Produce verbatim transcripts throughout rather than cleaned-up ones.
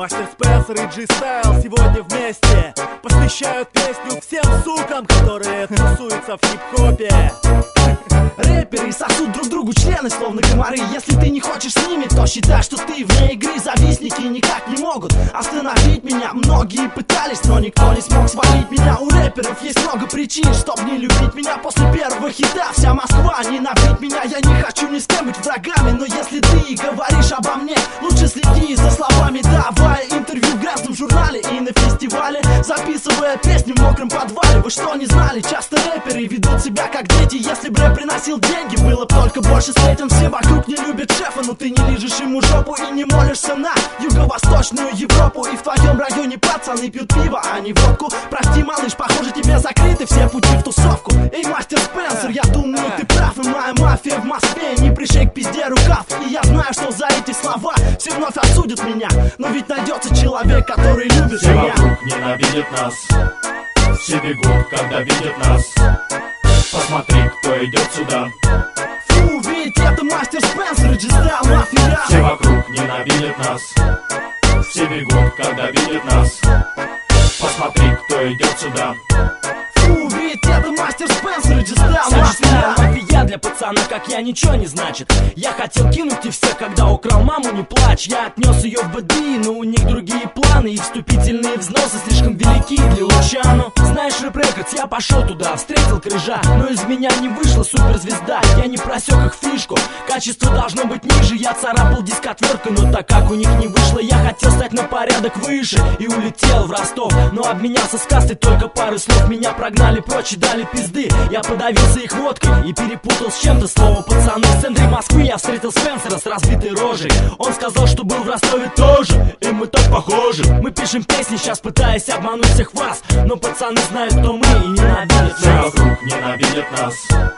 Мастер Спенсер и G-Style сегодня вместе посвящают песню всем сукам, которые тусуются в хип-хопе. Рэперы сосут друг другу члены, словно комары. Если ты не хочешь с ними, то считай, что ты вне игры. Завистники никак не могут остановить меня. Многие пытались, но никто не смог свалить меня. У рэперов есть много причин, чтоб не любить меня. После первого хита вся Москва ненавидит меня. Я не хочу ни с кем быть врагами, но если ты говоришь обо мне, лучше следи за словами. Давай интервью в грязном журнале и на фестивале, записывая песни в мокром подвале. Вы что, не знали? Часто рэперы ведут себя как дети. Если бы рэп приносил деньги, было бы только больше сплетен. Все вокруг не любят шефа, но ты не лижешь ему жопу и не молишься на юго-восточную Европу. И в твоем районе пацаны пьют пиво, а не водку. Прости, малыш, похоже, тебе закрыты все пути в тусовку. Эй, мастер Спенсер, я думаю, ты прав. И моя мафия в Москве не пришей к пизде рукав. И я знаю, что за эти слова все вновь осудят меня, но ведь найдется человек, который любит все меня. Все вокруг ненавидят нас, все бегут, когда видят нас. Посмотри, кто идет сюда. Фу, ведь это мастер Спенсер и G-Style мафия. Все вокруг ненавидят нас, все бегут, когда видят нас. Посмотри, кто идет сюда. Фу, ведь это мастер Спенсер и G-Style мафия. Мафия для пацана, как я, ничего не значит. Я хотел кинуть их всех, когда украл маму, не плачь. Я отнес ее в БДИ, но у них другие планы. И вступительные взносы слишком велики для Лучано. Знаешь, Рэп Рекордс, я пошел туда, встретил крыжа, но из меня не вышла суперзвезда. Я не просек их фишку, качество должно быть ниже. Я царапал диск отверткой, но так как у них не вышло, я хотел стать на порядок выше и улетел в Ростов. Но обменялся с кастой только пары слов. Меня прогнали прочь и дали пизды. Я подавился их водкой и перепутал с чем-то слово пацаны. В центре Москвы я встретил Спенсера с разбитой рожей. Он сказал, что был в Ростове тоже, и мы так похожи. Мы пишем песни, сейчас пытаясь обмануть всех вас, но пацаны знают, кто мы, и ненавидят все нас. Вокруг ненавидят нас,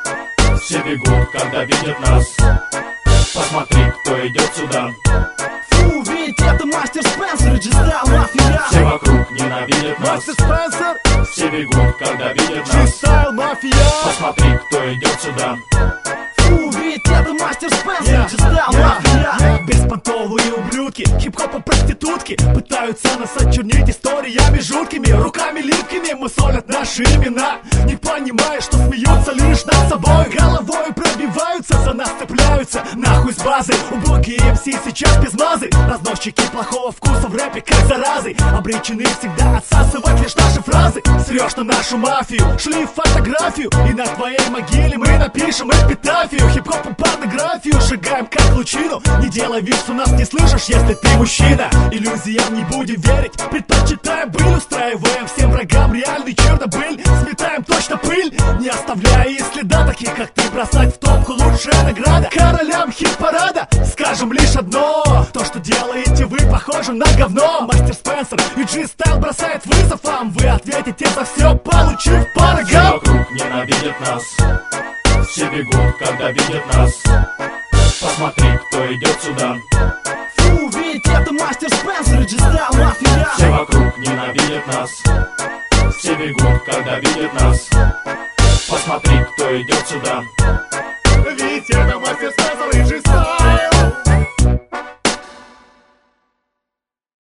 все бегут, когда видят нас. Посмотри, кто идет сюда. Фу, ведь это мастер Спенсер и G-Style мафия. Все вокруг ненавидят нас, Мастер Спенсер, все бегут, когда видят нас. G-Style мафия. Посмотри, кто идет сюда. Фу, ведь это мастер Спенсер и G-Style мафия. Беспонтовые ублюдки, хип-хопа проститутки пытаются нас очернить историями жуткими. Руками липкими мусолят наши имена, не понимая, что смеются лишь над собой. Головой пробиваются, за нас цепляются, нахуй с базы. Убогие эм си сейчас без мазы. Разносчики плохого вкуса в рэпе как заразы, обречены всегда отсасывать лишь наши фразы. Срешь на нашу мафию, шли фотографию, и на твоей могиле мы напишем эпитафию. Хип-хоп и порнографию сжигаем как лучину. Не делай вид, что нас не слышишь, если ты мужчина. Иллюзиям не будем верить, предпочитаем быль. Устраиваем всем врагам реальный Чернобыль. Сметаем точно пыль, не оставляя и следа. Таких как ты бросать в топку лучшая награда. Королям хит-парада скажем лишь одно: то, что делаете вы, похоже на говно. Мастер Спенсер и G-Style бросает вызов вам. Вы ответите за все, получив по Все ногам. вокруг ненавидят нас, все бегут, когда видят нас. Посмотри, кто идет сюда. Фу, ведь это мастер Спенсер и G-Style мафия. Все вокруг ненавидят нас, все бегут, когда видят нас. Посмотри, кто идет сюда. Ведь это мастер Спенсер и G-Style.